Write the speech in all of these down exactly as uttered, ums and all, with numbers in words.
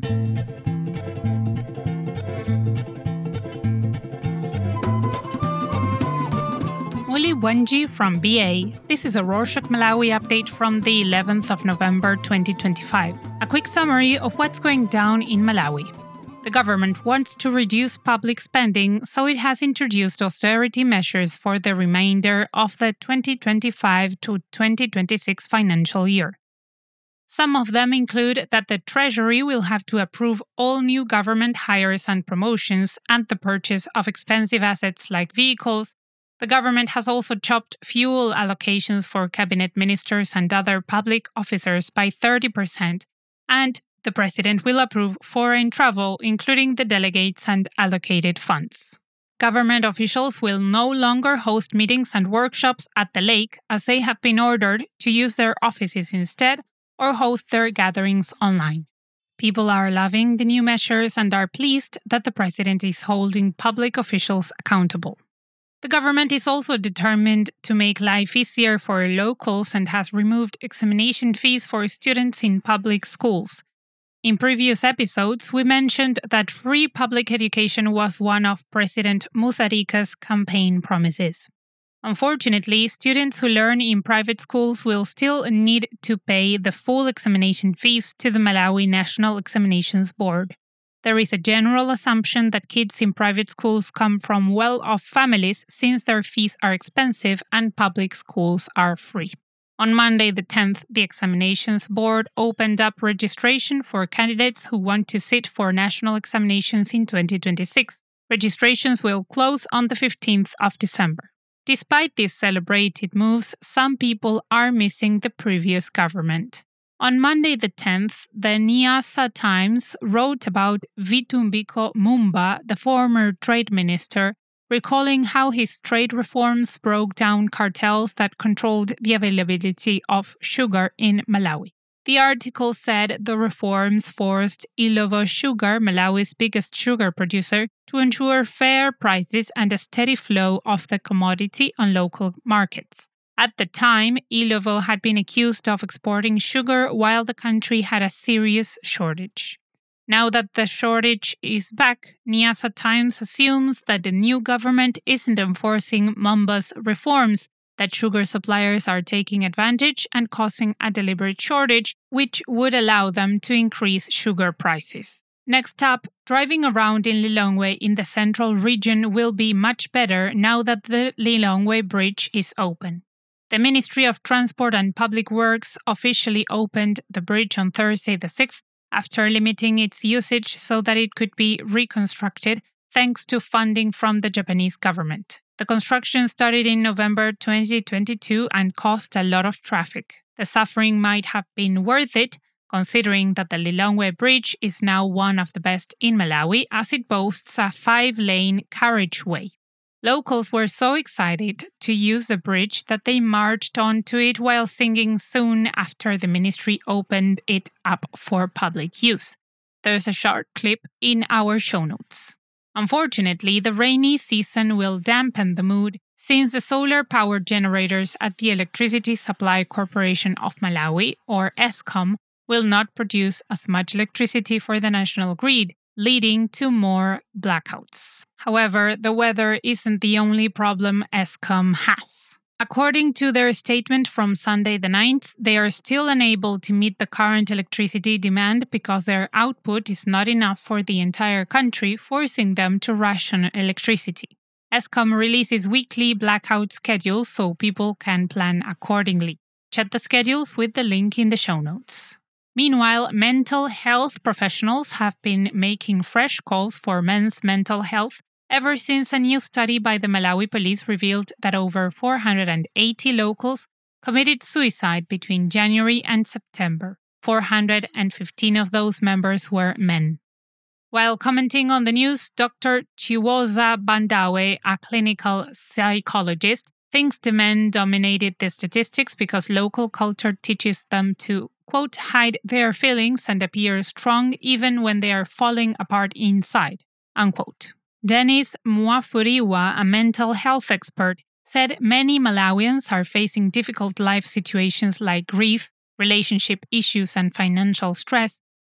Muli Wenji from B A. This is a Rorshok Malawi update from the eleventh of November twenty twenty-five. A quick summary of what's going down in Malawi. The government wants to reduce public spending, so it has introduced austerity measures for the remainder of the twenty twenty-five to twenty twenty-six financial year. Some of them include that the Treasury will have to approve all new government hires and promotions and the purchase of expensive assets like vehicles. The government has also chopped fuel allocations for cabinet ministers and other public officers by thirty percent, and the president will approve foreign travel, including the delegates and allocated funds. Government officials will no longer host meetings and workshops at the lake, as they have been ordered to use their offices instead or host their gatherings online. People are loving the new measures and are pleased that the president is holding public officials accountable. The government is also determined to make life easier for locals and has removed examination fees for students in public schools. In previous episodes, we mentioned that free public education was one of President Mutharika's campaign promises. Unfortunately, students who learn in private schools will still need to pay the full examination fees to the Malawi National Examinations Board. There is a general assumption that kids in private schools come from well-off families since their fees are expensive and public schools are free. On Monday the tenth, the Examinations Board opened up registration for candidates who want to sit for national examinations in twenty twenty-six. Registrations will close on the fifteenth of December. Despite these celebrated moves, some people are missing the previous government. On Monday the tenth, the Nyasa Times wrote about Vitumbiko Mumba, the former trade minister, recalling how his trade reforms broke down cartels that controlled the availability of sugar in Malawi. The article said the reforms forced Ilovo Sugar, Malawi's biggest sugar producer, to ensure fair prices and a steady flow of the commodity on local markets. At the time, Ilovo had been accused of exporting sugar while the country had a serious shortage. Now that the shortage is back, Nyasa Times assumes that the new government isn't enforcing Mumba's reforms, that sugar suppliers are taking advantage and causing a deliberate shortage, which would allow them to increase sugar prices. Next up, driving around in Lilongwe in the central region will be much better now that the Lilongwe Bridge is open. The Ministry of Transport and Public Works officially opened the bridge on Thursday the sixth after limiting its usage so that it could be reconstructed thanks to funding from the Japanese government. The construction started in November twenty twenty-two and caused a lot of traffic. The suffering might have been worth it, considering that the Lilongwe Bridge is now one of the best in Malawi as it boasts a five-lane carriageway. Locals were so excited to use the bridge that they marched onto it while singing soon after the ministry opened it up for public use. There's a short clip in our show notes. Unfortunately, the rainy season will dampen the mood since the solar power generators at the Electricity Supply Corporation of Malawi, or ESCOM, will not produce as much electricity for the national grid, leading to more blackouts. However, the weather isn't the only problem ESCOM has. According to their statement from Sunday the ninth, they are still unable to meet the current electricity demand because their output is not enough for the entire country, forcing them to ration electricity. ESCOM releases weekly blackout schedules so people can plan accordingly. Check the schedules with the link in the show notes. Meanwhile, mental health professionals have been making fresh calls for men's mental health ever since a new study by the Malawi police revealed that over four hundred eighty locals committed suicide between January and September. four hundred fifteen of those members were men. While commenting on the news, Doctor Chiwoza Bandawe, a clinical psychologist, thinks the men dominated the statistics because local culture teaches them to, quote, hide their feelings and appear strong even when they are falling apart inside, unquote. Dennis Mwafuriwa, a mental health expert, said many Malawians are facing difficult life situations like grief, relationship issues, and financial stress,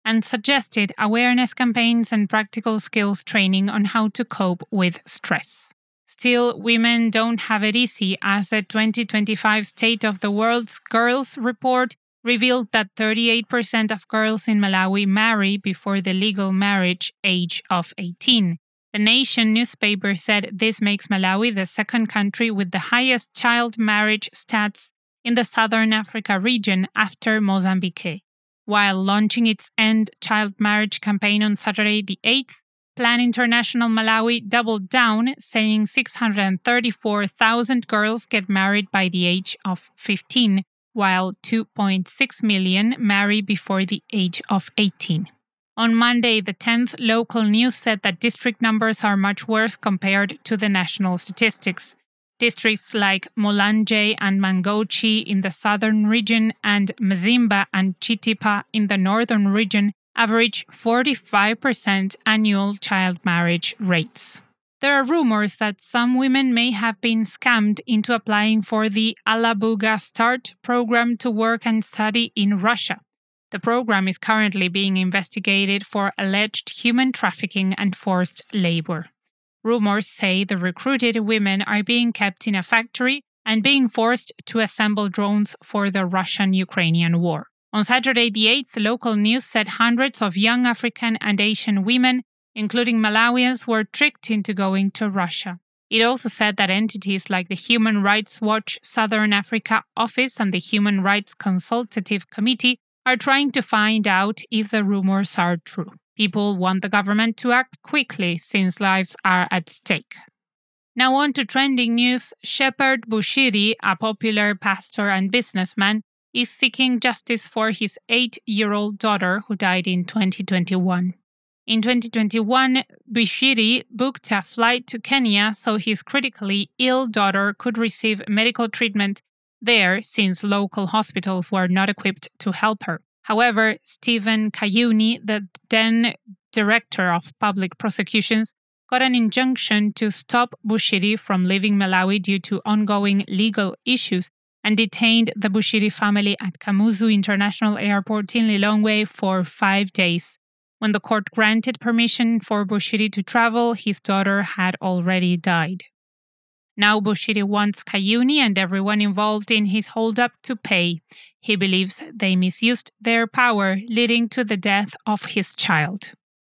and suggested awareness campaigns and practical skills training on how to cope with stress. Still, women don't have it easy, as the twenty twenty-five State of the World's Girls report revealed that thirty-eight percent of girls in Malawi marry before the legal marriage age of eighteen. The Nation newspaper said this makes Malawi the second country with the highest child marriage stats in the Southern Africa region after Mozambique. While launching its End Child Marriage campaign on Saturday the eighth, Plan International Malawi doubled down, saying six hundred thirty-four thousand girls get married by the age of fifteen, while two point six million marry before the age of eighteen. On Monday the tenth, local news said that district numbers are much worse compared to the national statistics. Districts like Mulanje and Mangochi in the southern region and Mzimba and Chitipa in the northern region average forty-five percent annual child marriage rates. There are rumors that some women may have been scammed into applying for the Alabuga Start program to work and study in Russia. The program is currently being investigated for alleged human trafficking and forced labor. Rumors say the recruited women are being kept in a factory and being forced to assemble drones for the Russian-Ukrainian war. On Saturday the eighth, local news said hundreds of young African and Asian women, including Malawians, were tricked into going to Russia. It also said that entities like the Human Rights Watch Southern Africa Office and the Human Rights Consultative Committee are trying to find out if the rumors are true. People want the government to act quickly since lives are at stake. Now on to trending news. Shepherd Bushiri, a popular pastor and businessman, is seeking justice for his eight-year-old daughter who died in twenty twenty-one. In twenty twenty-one, Bushiri booked a flight to Kenya so his critically ill daughter could receive medical treatment there since local hospitals were not equipped to help her. However, Stephen Kayuni, the then director of public prosecutions, got an injunction to stop Bushiri from leaving Malawi due to ongoing legal issues and detained the Bushiri family at Kamuzu International Airport in Lilongwe for five days. When the court granted permission for Bushiri to travel, his daughter had already died. Now Bushiri wants Kayuni and everyone involved in his holdup to pay. He believes they misused their power, leading to the death of his child.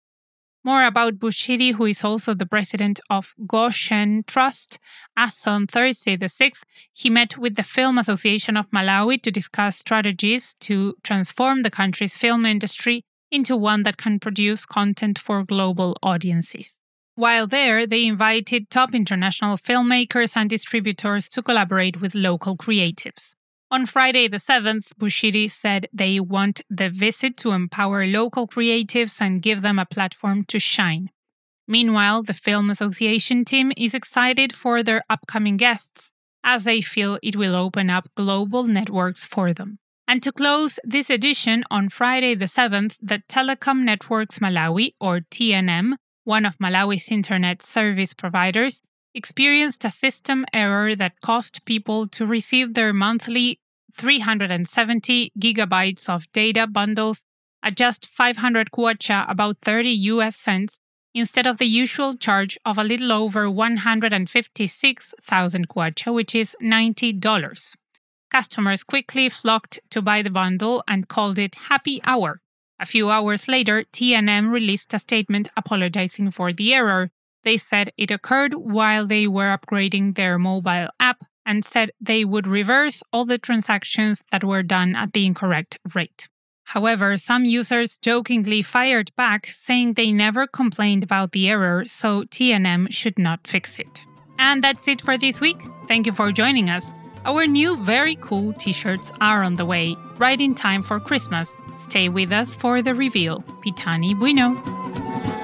More about Bushiri, who is also the president of Goshen Trust. As on Thursday the sixth, he met with the Film Association of Malawi to discuss strategies to transform the country's film industry into one that can produce content for global audiences. While there, they invited top international filmmakers and distributors to collaborate with local creatives. On Friday the seventh, Bushiri said they want the visit to empower local creatives and give them a platform to shine. Meanwhile, the Film Association team is excited for their upcoming guests, as they feel it will open up global networks for them. And to close this edition, on Friday the seventh, the Telecom Networks Malawi, or T N M, one of Malawi's internet service providers, experienced a system error that caused people to receive their monthly three hundred seventy gigabytes of data bundles at just five hundred kwacha, about thirty U S cents, instead of the usual charge of a little over one hundred fifty-six thousand kwacha, which is ninety dollars. Customers quickly flocked to buy the bundle and called it Happy Hour. A few hours later, T N M released a statement apologizing for the error. They said it occurred while they were upgrading their mobile app and said they would reverse all the transactions that were done at the incorrect rate. However, some users jokingly fired back, saying they never complained about the error, so T N M should not fix it. And that's it for this week. Thank you for joining us. Our new very cool t-shirts are on the way, right in time for Christmas. Stay with us for the reveal. Pitani Bueno.